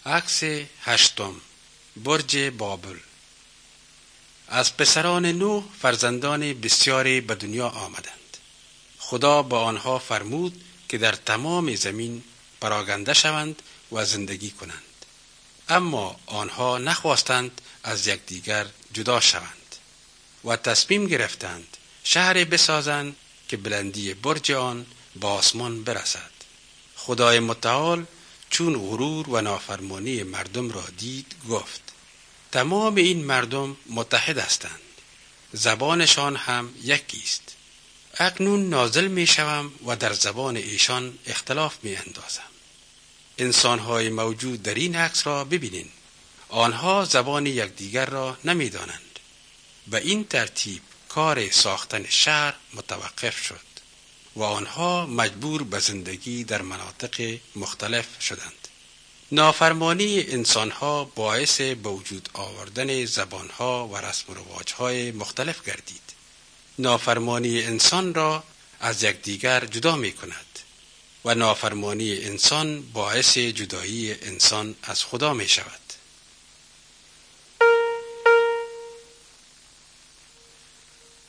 عکس 8. برج بابل. از پسران نوح فرزندان بسیاری به دنیا آمدند. خدا با آنها فرمود که در تمام زمین پراگنده شوند و زندگی کنند، اما آنها نخواستند از یکدیگر جدا شوند و تصمیم گرفتند شهر بسازند که بلندی برج آن به آسمان برسد. خدای متعال چون غرور و نافرمانی مردم را دید گفت: تمام این مردم متحد هستند، زبانشان هم یکی است. اکنون نازل می شوم و در زبان ایشان اختلاف می اندازم. انسانهای موجود در این عکس را ببینید. آنها زبان یکدیگر را نمی دانند. به این ترتیب کار ساختن شهر متوقف شد و آنها مجبور به زندگی در مناطق مختلف شدند. نافرمانی انسانها باعث به وجود آوردن زبانها و رسم و رواجهای مختلف گردید. نافرمانی انسان را از یکدیگر جدا می کند و نافرمانی انسان باعث جدایی انسان از خدا می شود.